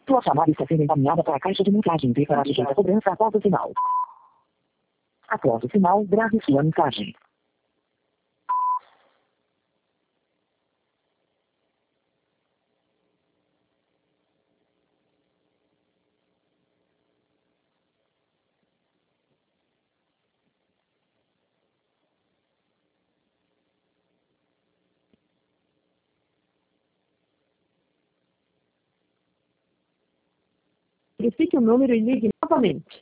Sua chamada está sendo encaminhada para a caixa de mensagem e será sujeita a cobrança após o sinal. Após o sinal, grave sua mensagem. Verifique o número e ligue novamente.